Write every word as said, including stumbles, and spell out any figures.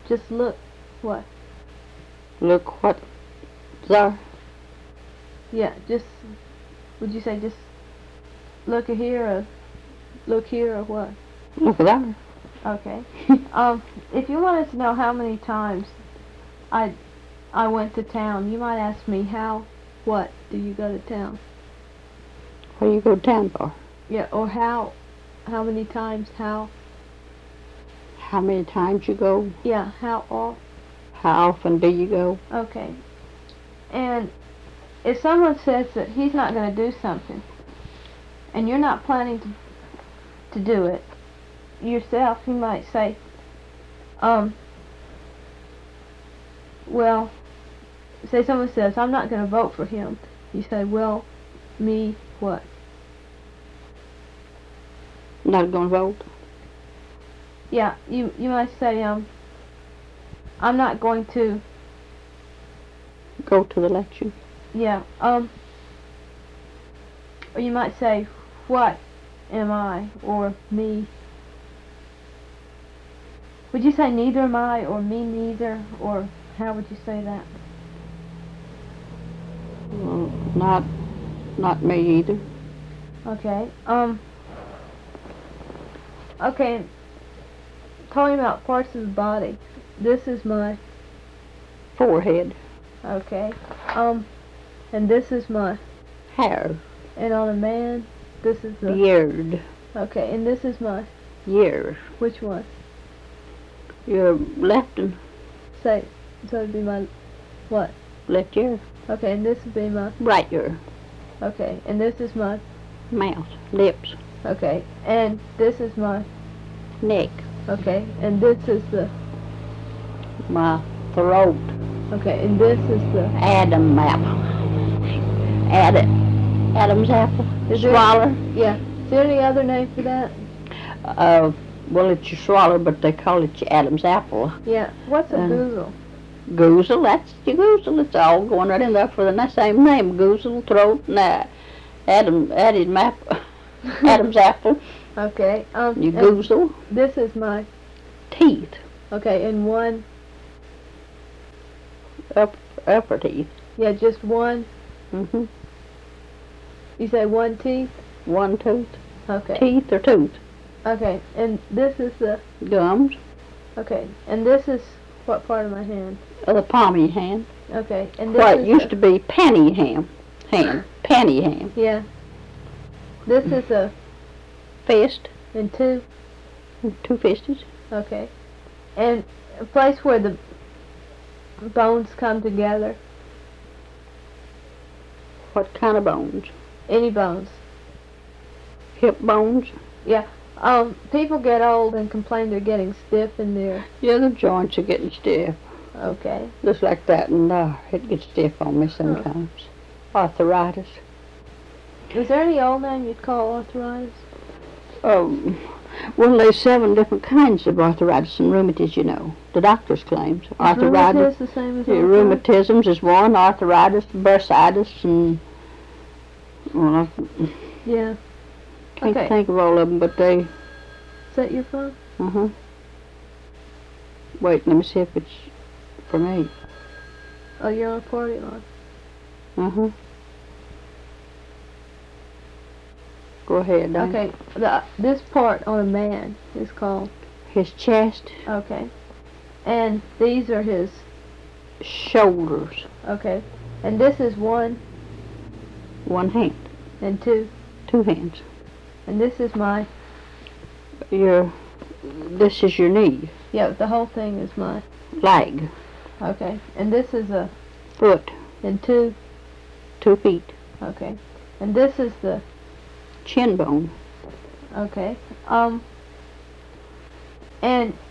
Just look. What? Look what's there. Yeah, just, would you say just look here or look here or what? Look there. Okay. um, if you wanted to know how many times I I went to town, you might ask me how, what do you go to town? What do you go to town for? Yeah, or how, how many times, how? How many times you go? Yeah, how often? How often do you go? Okay. And if someone says that he's not going to do something, and you're not planning to to do it yourself, you might say, um, well, say someone says, I'm not going to vote for him. You say, well, me, what? Not going to vote? Yeah, you you might say, um, I'm not going to go to the election. Yeah, um, or you might say, what am I, or me? Would you say neither am I, or me neither, or how would you say that? Well, not, not me either. Okay, um, okay, talking about parts of the body, this is my forehead. Okay, um, and this is my hair. And on a man, this is the beard. Okay, and this is my ears. Which one? Your left one. Say, so it'd be my what? Left ear. Okay, and this would be my right ear. Okay, and this is my mouth, lips. Okay, and this is my neck. Okay, and this is the my throat. Okay, and this is the Adam apple. Adam, Adam's apple. Is Swallow. There, yeah. Is there any other name for that? Uh, well, it's your swallow, but they call it your Adam's apple. Yeah. What's a uh, goozle? Goozle, that's your goozle. It's all going right in there for the same name. Goozle, throat, and uh, Adam, Adam apple. Adam's apple. Okay. Um. You goozle. This is my teeth. Okay, and one. Up, upper teeth. Yeah, just one. Mhm. You say one teeth? One tooth. Okay. Teeth or tooth? Okay, and this is the gums. Okay, and this is what part of my hand? Uh, the palm of your hand. Okay, and this what is used the, to be panty hand, hand, panty hand. Yeah. This is a fist. And two. Two fisted. Okay, and a place where the bones come together. What kind of bones? Any bones. Hip bones? Yeah. Um, people get old and complain they're getting stiff in there. Yeah, the joints are getting stiff. Okay. Just like that, and uh, it gets stiff on me sometimes. Huh. Arthritis. Is there any old name you'd call arthritis? Um, well, there's seven different kinds of arthritis and rheumatiz, you know. The doctor's claims. Is arthritis. Rheumatiz the same as yeah, arthritis? rheumatisms is one. Arthritis, bursitis, and well, I yeah. can't okay. think of all of them, but they. Is that your phone? Uh huh. Wait, let me see if it's for me. Oh, you're on a party line. Uh huh. Go ahead, Diane. Okay, the, this part on a man is called? His chest. Okay. And these are his? Shoulders. Okay. And this is one? One hand. And two? Two hands. And this is my? Your, this is your knee. Yeah, the whole thing is my? Leg. Okay. And this is a? Foot. And two? Two feet. Okay. And this is the? Chin bone. Okay. Um. And